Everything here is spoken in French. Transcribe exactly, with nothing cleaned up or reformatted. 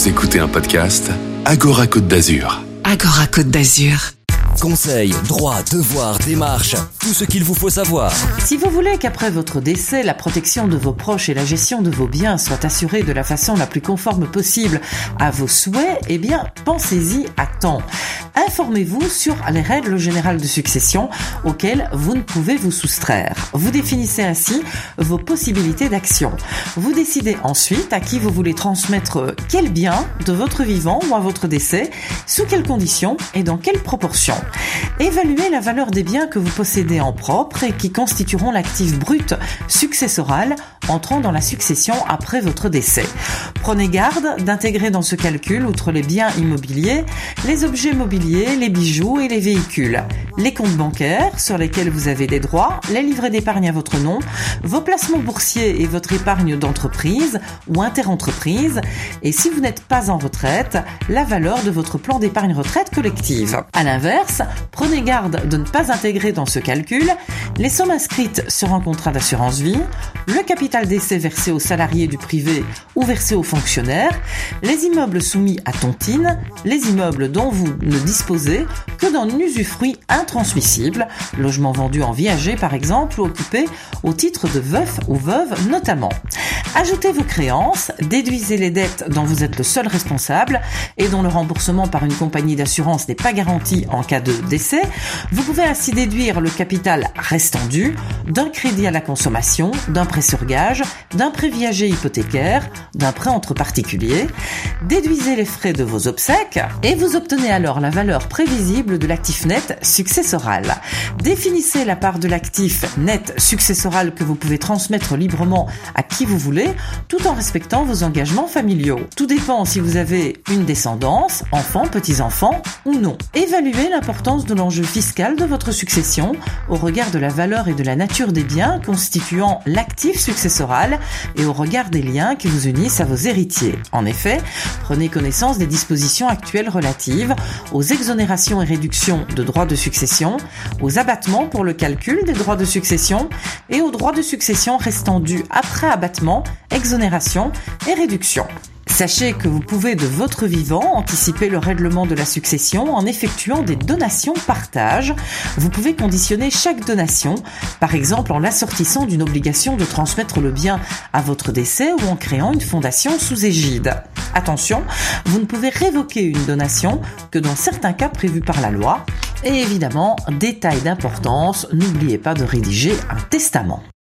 Vous écoutez un podcast Agora Côte d'Azur. Agora Côte d'Azur. Conseils, droits, devoirs, démarches, tout ce qu'il vous faut savoir. Si vous voulez qu'après votre décès, la protection de vos proches et la gestion de vos biens soient assurées de la façon la plus conforme possible à vos souhaits, eh bien, pensez-y à temps. Informez-vous sur les règles générales de succession auxquelles vous ne pouvez vous soustraire. Vous définissez ainsi vos possibilités d'action. Vous décidez ensuite à qui vous voulez transmettre quel bien de votre vivant ou à votre décès, sous quelles conditions et dans quelle proportion. Évaluez la valeur des biens que vous possédez en propre et qui constitueront l'actif brut successoral entrant dans la succession après votre décès. Prenez garde d'intégrer dans ce calcul, outre les biens immobiliers, les objets mobiliers, les bijoux et les véhicules, les comptes bancaires sur lesquels vous avez des droits, les livrets d'épargne à votre nom, vos placements boursiers et votre épargne d'entreprise ou interentreprise, et si vous n'êtes pas en retraite, la valeur de votre plan d'épargne retraite collective. À l'inverse, prenez garde de ne pas intégrer dans ce calcul les sommes inscrites sur un contrat d'assurance vie, le capital d'essai versé aux salariés du privé ou versé aux fonctionnaires, les immeubles soumis à tontine, les immeubles dont vous ne disposez que d'un usufruit intransmissible, logement vendu en viager par exemple ou occupé au titre de veuf ou veuve notamment. Ajoutez vos créances, déduisez les dettes dont vous êtes le seul responsable et dont le remboursement par une compagnie d'assurance n'est pas garanti en cas de décès. Vous pouvez ainsi déduire le capital restant dû d'un crédit à la consommation, d'un prêt sur gage, d'un prêt viager hypothécaire, d'un prêt entre particuliers. Déduisez les frais de vos obsèques et vous obtenez alors la valeur prévisible de l'actif net successoral. Définissez la part de l'actif net successoral que vous pouvez transmettre librement à qui vous voulez, tout en respectant vos engagements familiaux. Tout dépend si vous avez une descendance, enfants, petits-enfants ou non. Évaluez l'importance de l'enjeu fiscal de votre succession au regard de la valeur et de la nature des biens constituant l'actif successoral et au regard des liens qui vous unissent à vos héritiers. En effet, prenez connaissance des dispositions actuelles relatives aux exonérations et réductions de droits de succession, aux abattements pour le calcul des droits de succession et aux droits de succession restant dus après abattement, exonération et réduction. Sachez que vous pouvez de votre vivant anticiper le règlement de la succession en effectuant des donations-partage. Vous pouvez conditionner chaque donation, par exemple en l'assortissant d'une obligation de transmettre le bien à votre décès ou en créant une fondation sous égide. Attention, vous ne pouvez révoquer une donation que dans certains cas prévus par la loi. Et évidemment, détail d'importance, n'oubliez pas de rédiger un testament.